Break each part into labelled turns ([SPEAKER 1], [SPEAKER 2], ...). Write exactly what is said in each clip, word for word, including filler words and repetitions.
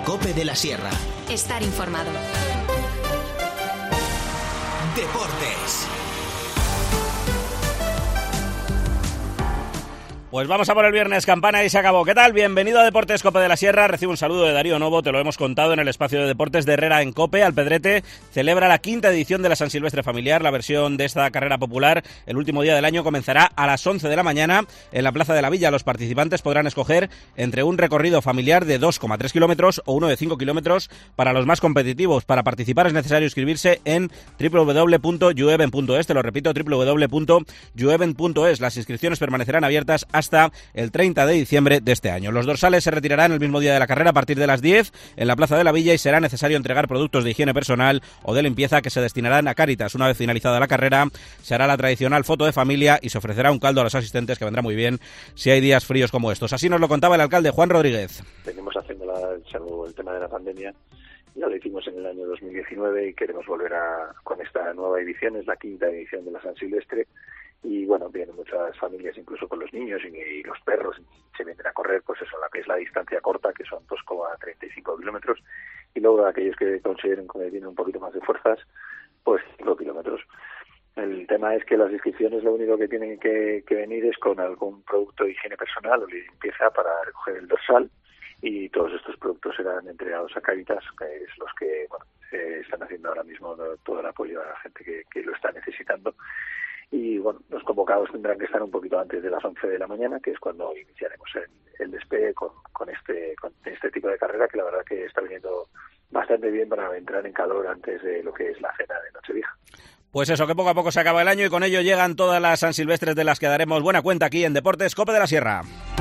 [SPEAKER 1] COPE de la Sierra.
[SPEAKER 2] Estar informado.
[SPEAKER 1] Deportes.
[SPEAKER 3] Pues vamos a por el viernes, campana y se acabó. ¿Qué tal? Bienvenido a Deportes COPE de la Sierra. Recibe un saludo de Darío Novo, te lo hemos contado en el espacio de deportes de Herrera en COPE. Alpedrete celebra la quinta edición de la San Silvestre Familiar. La versión de esta carrera popular, el último día del año, comenzará a las once de la mañana en la Plaza de la Villa. Los participantes podrán escoger entre un recorrido familiar de dos coma tres kilómetros o uno de cinco kilómetros para los más competitivos. Para participar es necesario inscribirse en doble u doble u doble u punto llueven punto es. Te lo repito, doble u doble u doble u punto llueven punto es. Las inscripciones permanecerán abiertas hasta el treinta de diciembre de este año. Los dorsales se retirarán el mismo día de la carrera a partir de las diez en la Plaza de la Villa y será necesario entregar productos de higiene personal o de limpieza que se destinarán a Cáritas. Una vez finalizada la carrera, se hará la tradicional foto de familia y se ofrecerá un caldo a los asistentes que vendrá muy bien si hay días fríos como estos. Así nos lo contaba el alcalde Juan Rodríguez.
[SPEAKER 4] Venimos haciéndola, salvo el tema de la pandemia, ya lo hicimos en el año dos mil diecinueve y queremos volver a con esta nueva edición, es la quinta edición de la San Silvestre. Y bueno, vienen muchas familias, incluso con los niños y, y los perros, y se vienen a correr, pues eso, la que es la distancia corta, que son dos coma treinta y cinco kilómetros, y luego aquellos que consideren que tienen un poquito más de fuerzas, pues cinco kilómetros. El tema es que las inscripciones lo único que tienen que, que venir es con algún producto de higiene personal o limpieza para recoger el dorsal, y todos estos productos serán entregados a Cáritas, que es los que bueno, eh, están haciendo ahora mismo todo el apoyo a la gente que, que lo está necesitando. Y bueno, los convocados tendrán que estar un poquito antes de las once de la mañana, que es cuando iniciaremos el, el despegue con, con este con este tipo de carrera, que la verdad que está viniendo bastante bien para entrar en calor antes de lo que es la cena de Nochevieja.
[SPEAKER 3] Pues eso, que poco a poco se acaba el año y con ello llegan todas las San Silvestres de las que daremos buena cuenta aquí en Deportes COPE de la Sierra.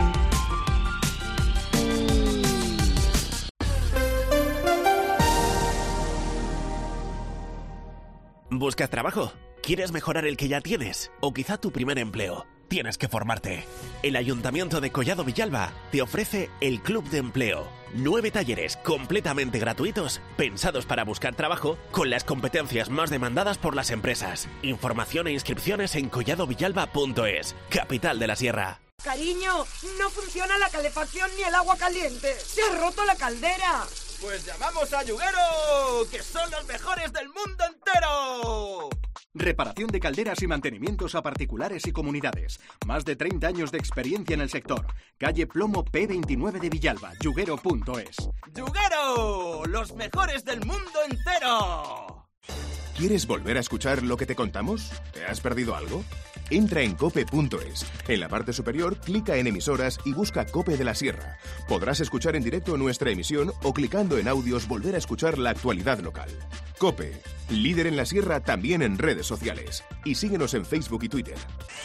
[SPEAKER 5] ¿Buscas trabajo? ¿Quieres mejorar el que ya tienes? ¿O quizá tu primer empleo? Tienes que formarte. El Ayuntamiento de Collado Villalba te ofrece el Club de Empleo. Nueve talleres completamente gratuitos, pensados para buscar trabajo con las competencias más demandadas por las empresas. Información e inscripciones en collado villalba punto es, capital de la Sierra.
[SPEAKER 6] Cariño, no funciona la calefacción ni el agua caliente. ¡Se ha roto la caldera!
[SPEAKER 7] Pues llamamos a Yuguero, que son los mejores del mundo entero.
[SPEAKER 8] Reparación de calderas y mantenimientos a particulares y comunidades. Más de treinta años de experiencia en el sector. Calle Plomo P veintinueve de Villalba, yuguero punto es.
[SPEAKER 7] ¡Yuguero! ¡Los mejores del mundo entero!
[SPEAKER 9] ¿Quieres volver a escuchar lo que te contamos? ¿Te has perdido algo? Entra en cope punto es. En la parte superior, clica en emisoras y busca COPE de la Sierra. Podrás escuchar en directo nuestra emisión o clicando en audios volver a escuchar la actualidad local. COPE, líder en la Sierra también en redes sociales. Y síguenos en Facebook y Twitter.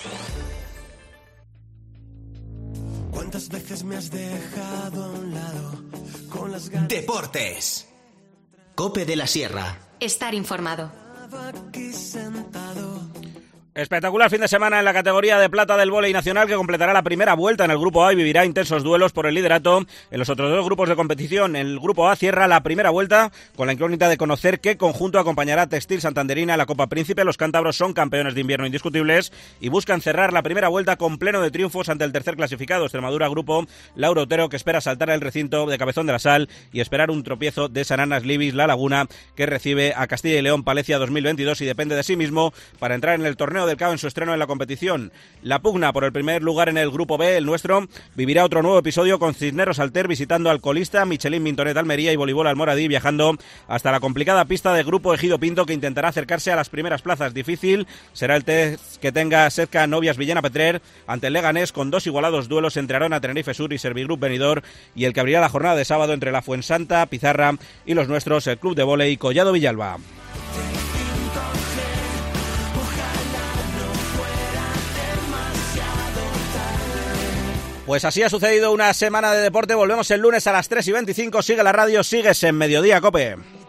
[SPEAKER 10] ¿Cuántas veces me has dejado a un lado con las ganas?
[SPEAKER 1] Deportes. COPE de la Sierra.
[SPEAKER 2] Estar informado.
[SPEAKER 10] Aquí sentado.
[SPEAKER 3] Espectacular fin de semana en la categoría de plata del vóley nacional, que completará la primera vuelta en el Grupo A y vivirá intensos duelos por el liderato en los otros dos grupos de competición. El Grupo A cierra la primera vuelta con la incógnita de conocer qué conjunto acompañará a Textil Santanderina a la Copa Príncipe. Los cántabros son campeones de invierno indiscutibles y buscan cerrar la primera vuelta con pleno de triunfos ante el tercer clasificado, Extremadura Grupo Lauro Otero, que espera saltar el recinto de Cabezón de la Sal y esperar un tropiezo de Sananas Libis La Laguna, que recibe a Castilla y León Palencia dos mil veintidós y depende de sí mismo para entrar en el torneo del C A O en su estreno en la competición. La pugna por el primer lugar en el Grupo B, el nuestro, vivirá otro nuevo episodio con Cisneros Alter visitando al colista Michelin Mintonet Almería y Voleibol Almoradí viajando hasta la complicada pista de Grupo Ejido Pinto, que intentará acercarse a las primeras plazas. Difícil será el test que tenga Setca Novias Villena Petrer ante el Leganés, con dos igualados duelos entre Arona Tenerife Sur y Servigroup Benidorm, y el que abrirá la jornada de sábado entre la Fuensanta Pizarra y los nuestros, el Club de Vóley Collado Villalba. Pues así ha sucedido una semana de deporte. Volvemos el lunes a las tres y veinticinco. Sigue la radio, sigues en Mediodía COPE.